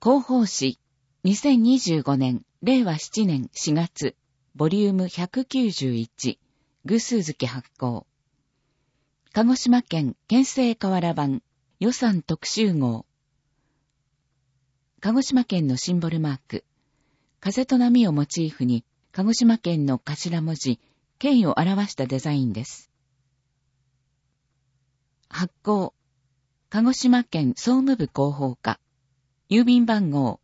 広報誌、2025年、令和7年4月、ボリューム191、偶数月発行。鹿児島県県政瓦版予算特集号。鹿児島県のシンボルマーク。風と波をモチーフに、鹿児島県の頭文字、県を表したデザインです。発行。鹿児島県総務部広報課。郵便番号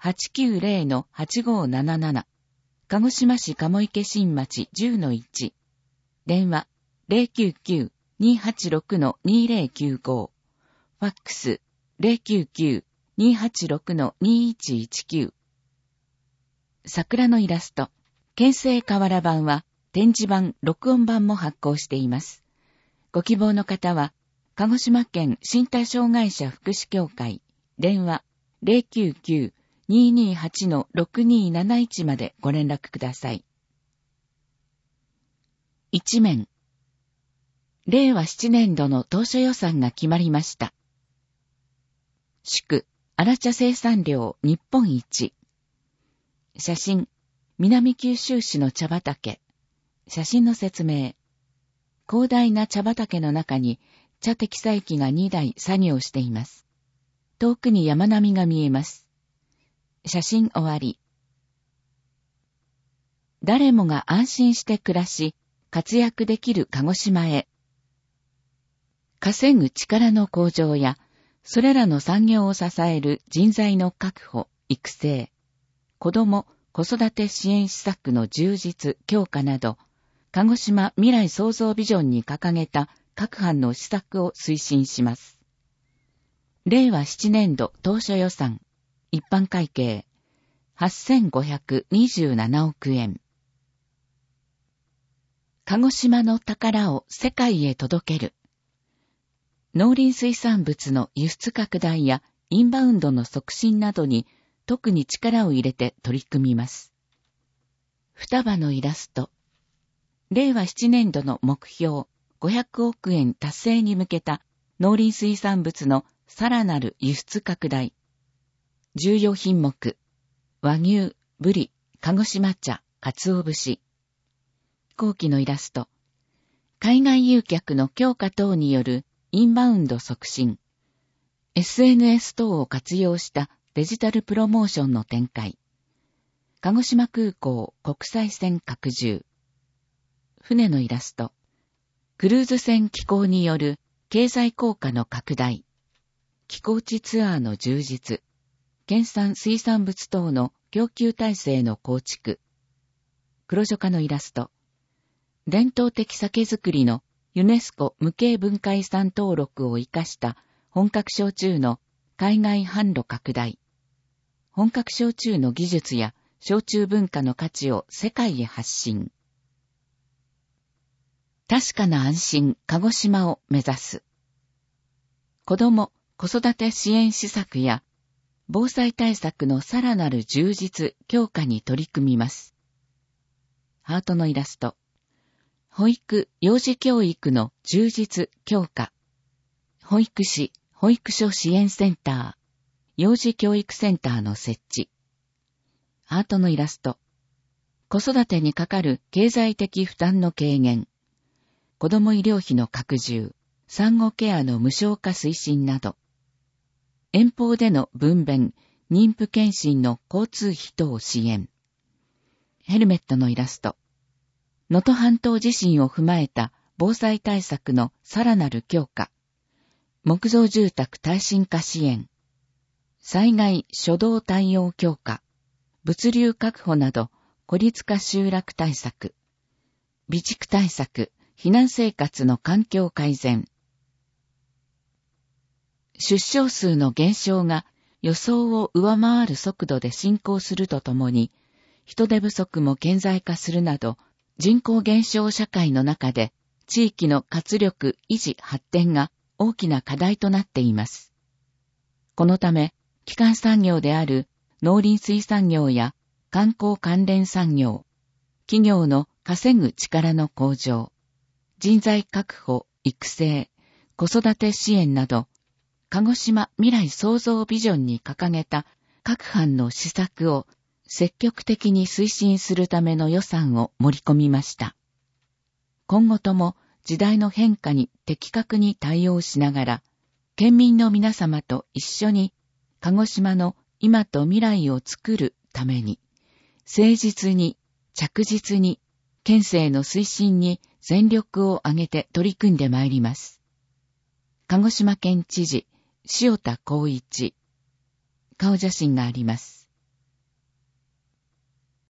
890-8577。鹿児島市鴨池新町 10-1。電話 099-286-2095。ファックス 099-286-2119。桜のイラスト。県政瓦版は展示版、録音版も発行しています。ご希望の方は、鹿児島県身体障害者福祉協会、電話 099-228-6271 までご連絡ください。一面。令和7年度の当初予算が決まりました。祝、荒茶生産量日本一。写真、南九州市の茶畑。写真の説明。広大な茶畑の中に茶摘採機が2台作業しています。遠くに山並みが見えます。写真終わり。誰もが安心して暮らし、活躍できる鹿児島へ。稼ぐ力の向上や、それらの産業を支える人材の確保、育成、子ども・子育て支援施策の充実・強化など、鹿児島未来創造ビジョンに掲げた各班の施策を推進します。令和7年度当初予算、一般会計、8527億円。鹿児島の宝を世界へ届ける。農林水産物の輸出拡大やインバウンドの促進などに特に力を入れて取り組みます。双葉のイラスト。令和7年度の目標500億円達成に向けた農林水産物のさらなる輸出拡大。重要品目。和牛、ブリ、鹿児島茶、鰹節。後期のイラスト。海外誘客の強化等によるインバウンド促進。SNS 等を活用したデジタルプロモーションの展開。鹿児島空港国際線拡充。船のイラスト。クルーズ船寄港による経済効果の拡大。寄港地ツアーの充実。県産水産物等の供給体制の構築。黒女化のイラスト。伝統的酒造りのユネスコ無形文化遺産登録を生かした本格焼酎の海外販路拡大。本格焼酎の技術や焼酎文化の価値を世界へ発信。確かな安心鹿児島を目指す。子ども・子育て支援施策や防災対策のさらなる充実・強化に取り組みます。ハートのイラスト。保育・幼児教育の充実・強化。保育士・保育所支援センター、幼児教育センターの設置。ハートのイラスト。子育てにかかる経済的負担の軽減。子ども医療費の拡充、産後ケアの無償化推進など。遠方での分娩、妊婦検診の交通費等支援。ヘルメットのイラスト。能登半島地震を踏まえた防災対策のさらなる強化。木造住宅耐震化支援。災害初動対応強化。物流確保など孤立化集落対策。備蓄対策、避難生活の環境改善。出生数の減少が予想を上回る速度で進行するとともに、人手不足も顕在化するなど、人口減少社会の中で地域の活力維持発展が大きな課題となっています。このため、基幹産業である農林水産業や観光関連産業、企業の稼ぐ力の向上、人材確保、育成、子育て支援など、鹿児島未来創造ビジョンに掲げた各藩の施策を積極的に推進するための予算を盛り込みました。今後とも時代の変化に的確に対応しながら、県民の皆様と一緒に鹿児島の今と未来を作るために、誠実に着実に県政の推進に全力を挙げて取り組んでまいります。鹿児島県知事、塩田光一。顔写真があります。